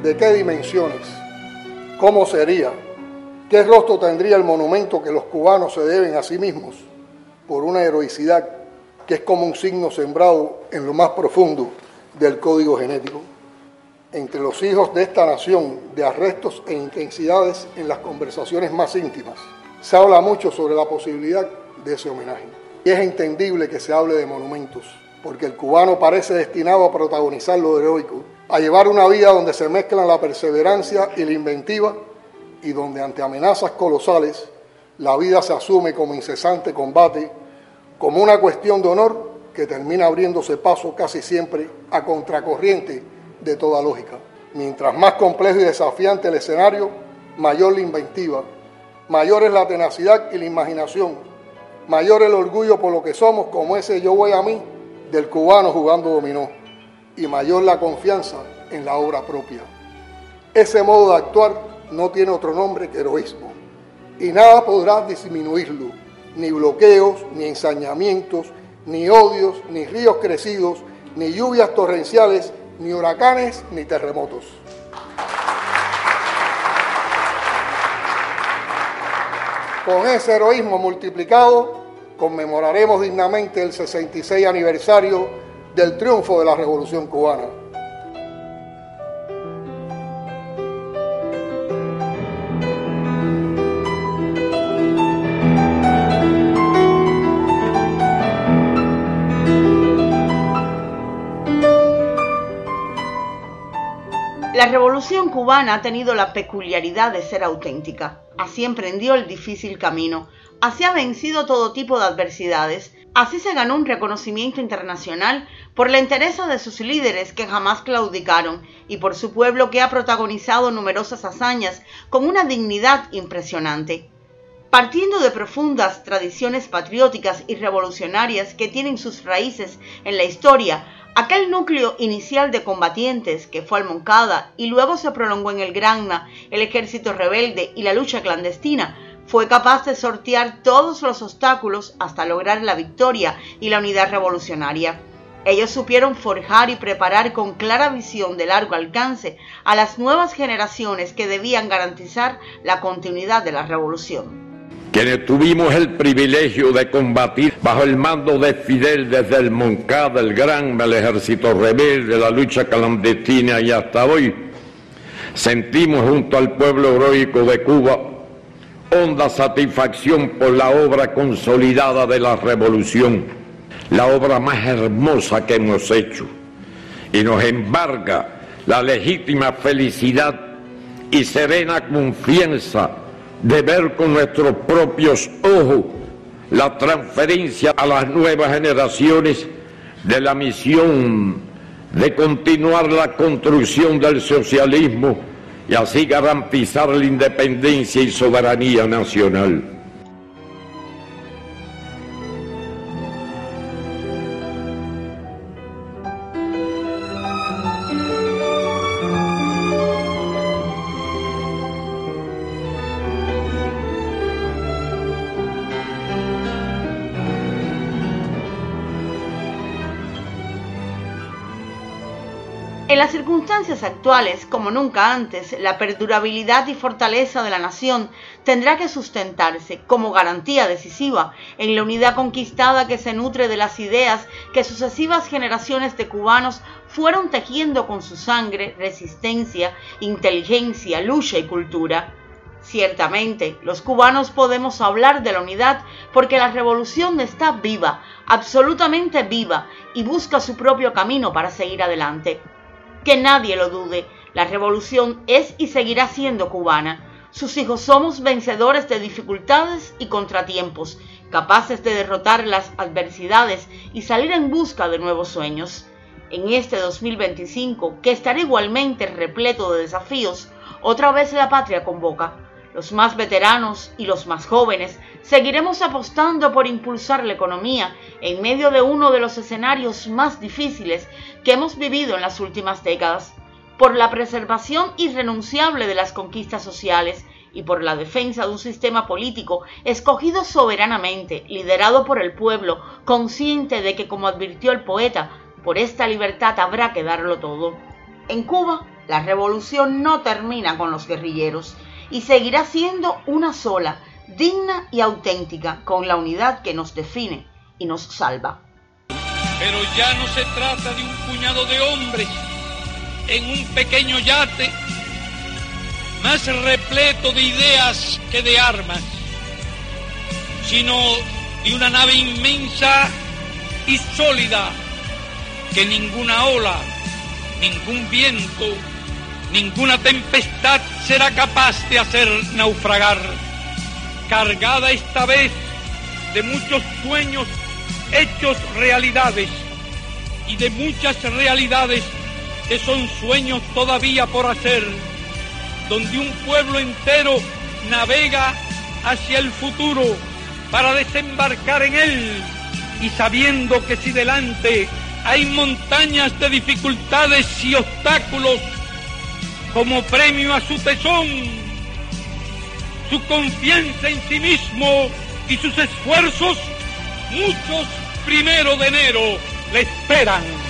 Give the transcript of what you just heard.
¿De qué dimensiones? ¿Cómo sería? ¿Qué rostro tendría el monumento que los cubanos se deben a sí mismos por una heroicidad que es como un signo sembrado en lo más profundo del código genético? Entre los hijos de esta nación, de arrestos e intensidades en las conversaciones más íntimas, se habla mucho sobre la posibilidad de ese homenaje. Y es entendible que se hable de monumentos, porque el cubano parece destinado a protagonizar lo heroico, a llevar una vida donde se mezclan la perseverancia y la inventiva, y donde ante amenazas colosales, la vida se asume como incesante combate, como una cuestión de honor que termina abriéndose paso casi siempre a contracorriente de toda lógica. Mientras más complejo y desafiante el escenario, mayor la inventiva, mayor es la tenacidad y la imaginación, mayor el orgullo por lo que somos, como ese yo voy a mí del cubano jugando dominó, y mayor la confianza en la obra propia. Ese modo de actuar no tiene otro nombre que heroísmo, y nada podrá disminuirlo, ni bloqueos, ni ensañamientos, ni odios, ni ríos crecidos, ni lluvias torrenciales, ni huracanes, ni terremotos. Con ese heroísmo multiplicado, conmemoraremos dignamente el 66 aniversario del triunfo de la Revolución Cubana. La Revolución Cubana ha tenido la peculiaridad de ser auténtica. Así emprendió el difícil camino, así ha vencido todo tipo de adversidades, así se ganó un reconocimiento internacional por la entereza de sus líderes que jamás claudicaron y por su pueblo que ha protagonizado numerosas hazañas con una dignidad impresionante. Partiendo de profundas tradiciones patrióticas y revolucionarias que tienen sus raíces en la historia, aquel núcleo inicial de combatientes que fue Moncada y luego se prolongó en el Granma, el ejército rebelde y la lucha clandestina, fue capaz de sortear todos los obstáculos hasta lograr la victoria y la unidad revolucionaria. Ellos supieron forjar y preparar con clara visión de largo alcance a las nuevas generaciones que debían garantizar la continuidad de la revolución. Quienes tuvimos el privilegio de combatir bajo el mando de Fidel desde el Moncada, el Granma, el ejército rebelde, la lucha clandestina y hasta hoy, sentimos junto al pueblo heroico de Cuba honda satisfacción por la obra consolidada de la revolución, la obra más hermosa que hemos hecho, y nos embarga la legítima felicidad y serena confianza de ver con nuestros propios ojos la transferencia a las nuevas generaciones de la misión de continuar la construcción del socialismo y así garantizar la independencia y soberanía nacional. En las circunstancias actuales, como nunca antes, la perdurabilidad y fortaleza de la nación tendrá que sustentarse como garantía decisiva en la unidad conquistada que se nutre de las ideas que sucesivas generaciones de cubanos fueron tejiendo con su sangre, resistencia, inteligencia, lucha y cultura. Ciertamente, los cubanos podemos hablar de la unidad porque la revolución está viva, absolutamente viva, y busca su propio camino para seguir adelante. Que nadie lo dude, la revolución es y seguirá siendo cubana. Sus hijos somos vencedores de dificultades y contratiempos, capaces de derrotar las adversidades y salir en busca de nuevos sueños. En este 2025, que estará igualmente repleto de desafíos, otra vez la patria convoca. Los más veteranos y los más jóvenes seguiremos apostando por impulsar la economía en medio de uno de los escenarios más difíciles que hemos vivido en las últimas décadas, por la preservación irrenunciable de las conquistas sociales y por la defensa de un sistema político escogido soberanamente, liderado por el pueblo, consciente de que, como advirtió el poeta, por esta libertad habrá que darlo todo. En Cuba, La revolución no termina con los guerrilleros y seguirá siendo una sola, digna y auténtica, con la unidad que nos define y nos salva. Pero ya no se trata de un puñado de hombres en un pequeño yate, más repleto de ideas que de armas, sino de una nave inmensa y sólida que ninguna ola, ningún viento, ninguna tempestad será capaz de hacer naufragar, cargada esta vez de muchos sueños hechos realidades y de muchas realidades que son sueños todavía por hacer, donde un pueblo entero navega hacia el futuro para desembarcar en él y sabiendo que si delante hay montañas de dificultades y obstáculos, como premio a su tesón, su confianza en sí mismo y sus esfuerzos, muchos 1 de enero le esperan.